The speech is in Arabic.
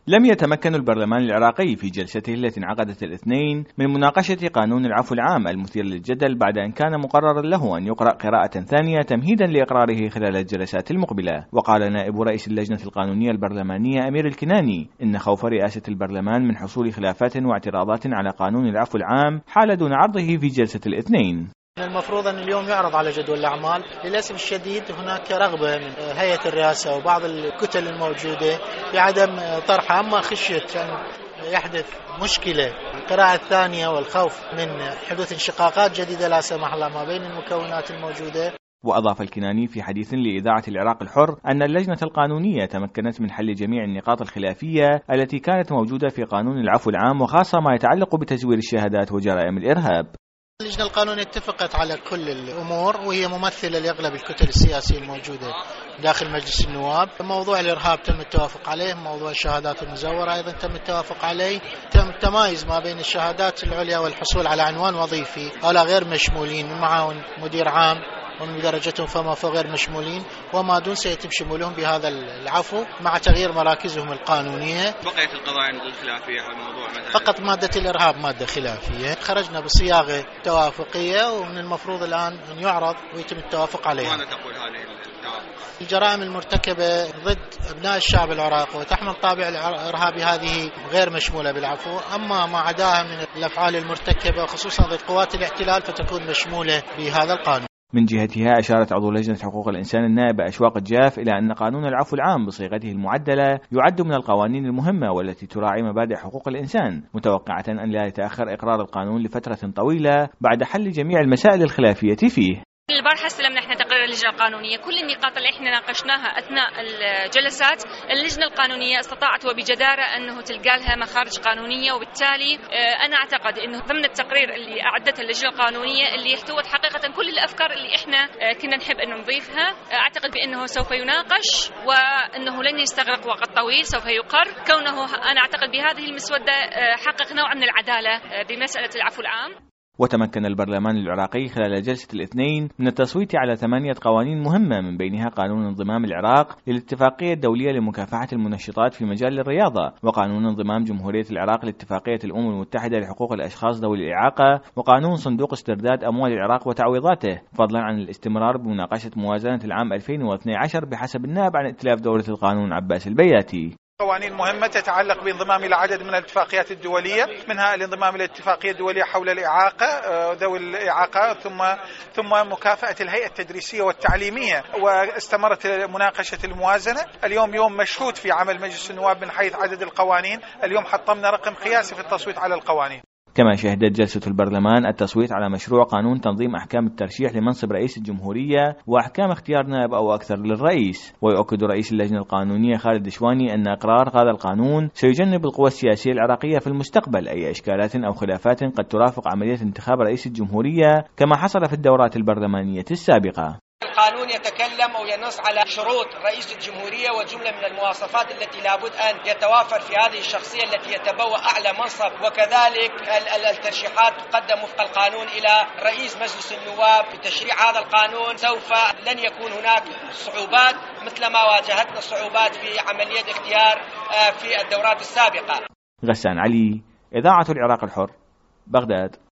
لم يتمكن البرلمان العراقي في جلسته التي انعقدت الاثنين من مناقشة قانون العفو العام المثير للجدل بعد أن كان مقررا له أن يقرأ قراءة ثانية تمهيدا لإقراره خلال الجلسات المقبلة. وقال نائب رئيس اللجنة القانونية البرلمانية أمير الكناني إن خوف رئاسة البرلمان من حصول خلافات واعتراضات على قانون العفو العام حال دون عرضه في جلسة الاثنين. المفروض أن اليوم يعرض على جدول الأعمال. للأسف الشديد هناك رغبة من هيئة الرئاسة وبعض الكتل الموجودة بعدم طرحها، أما خشية أن يحدث مشكلة القراءة الثانية والخوف من حدوث انشقاقات جديدة لا سمح الله ما بين المكونات الموجودة. وأضاف الكناني في حديث لإذاعة العراق الحر أن اللجنة القانونية تمكنت من حل جميع النقاط الخلافية التي كانت موجودة في قانون العفو العام، وخاصة ما يتعلق بتزوير الشهادات وجرائم الإرهاب. اللجنة القانونية اتفقت على كل الأمور، وهي ممثلة لأغلب الكتل السياسية الموجودة داخل مجلس النواب. موضوع الإرهاب تم التوافق عليه، موضوع الشهادات المزورة أيضا تم التوافق عليه، تم التمايز ما بين الشهادات العليا والحصول على عنوان وظيفي هؤلاء غير مشمولين، معاون مدير عام ومن درجتهم فما فوق غير مشمولين، وما دون سيتم شمولهم بهذا العفو مع تغيير مراكزهم القانونية. بقيت القضايا الخلافية على الموضوع مثلا فقط مادة الإرهاب مادة خلافية، خرجنا بصياغة توافقية ومن المفروض الآن أن يعرض ويتم التوافق عليها. ماذا تقول هذه التوافق؟ الجرائم المرتكبة ضد أبناء الشعب العراقي وتحمل طابع الإرهابي هذه غير مشمولة بالعفو، أما ما عداها من الأفعال المرتكبة خصوصا ضد قوات الاحتلال فتكون مشمولة بهذا القانون. من جهتها أشارت عضو لجنة حقوق الإنسان النائبة أشواق الجاف إلى أن قانون العفو العام بصيغته المعدلة يعد من القوانين المهمة والتي تراعي مبادئ حقوق الإنسان، متوقعة أن لا يتأخر إقرار القانون لفترة طويلة بعد حل جميع المسائل الخلافية فيه. البارحة استلمنا احنا تقرير اللجنة القانونية، كل النقاط اللي احنا ناقشناها اثناء الجلسات اللجنة القانونية استطاعت وبجدارة انه تلقى لها مخارج قانونية، وبالتالي انا اعتقد انه ضمن التقرير اللي اعدته اللجنة القانونية اللي احتوت حقيقة كل الافكار اللي احنا كنا نحب انه نضيفها، اعتقد بانه سوف يناقش وانه لن يستغرق وقت طويل، سوف يقر كونه انا اعتقد بهذه المسودة حقق نوع من العدالة بمسألة العفو العام. وتمكن البرلمان العراقي خلال جلسة الاثنين من التصويت على 8 قوانين مهمة، من بينها قانون انضمام العراق للاتفاقية الدولية لمكافحة المنشطات في مجال الرياضة، وقانون انضمام جمهورية العراق لاتفاقية الأمم المتحدة لحقوق الأشخاص ذوي الإعاقة، وقانون صندوق استرداد أموال العراق وتعويضاته، فضلا عن الاستمرار بمناقشة موازنة العام 2012 بحسب النائب عن ائتلاف دولة القانون عباس البياتي. قوانين مهمة تتعلق بانضمام إلى عدد من الاتفاقيات الدولية، منها الانضمام إلى الاتفاقية الدولية حول الإعاقة ذوي الإعاقة، ثم مكافأة الهيئة التدريسية والتعليمية، واستمرت مناقشة الموازنة. اليوم يوم مشهود في عمل مجلس النواب من حيث عدد القوانين، اليوم حطمنا رقم قياسي في التصويت على القوانين. كما شهدت جلسة البرلمان التصويت على مشروع قانون تنظيم أحكام الترشيح لمنصب رئيس الجمهورية وأحكام اختيار نائب أو أكثر للرئيس. ويؤكد رئيس اللجنة القانونية خالد دشواني أن إقرار هذا القانون سيجنب القوى السياسية العراقية في المستقبل أي إشكالات أو خلافات قد ترافق عملية انتخاب رئيس الجمهورية كما حصل في الدورات البرلمانية السابقة. القانون يتكلم أو ينص على شروط رئيس الجمهورية وجملة من المواصفات التي لابد أن يتوافر في هذه الشخصية التي يتبوأ أعلى منصب، وكذلك الترشيحات تقدم وفق القانون إلى رئيس مجلس النواب. بتشريع هذا القانون سوف لن يكون هناك صعوبات مثل ما واجهتنا الصعوبات في عملية اختيار في الدورات السابقة. غسان علي، إذاعة العراق الحر، بغداد.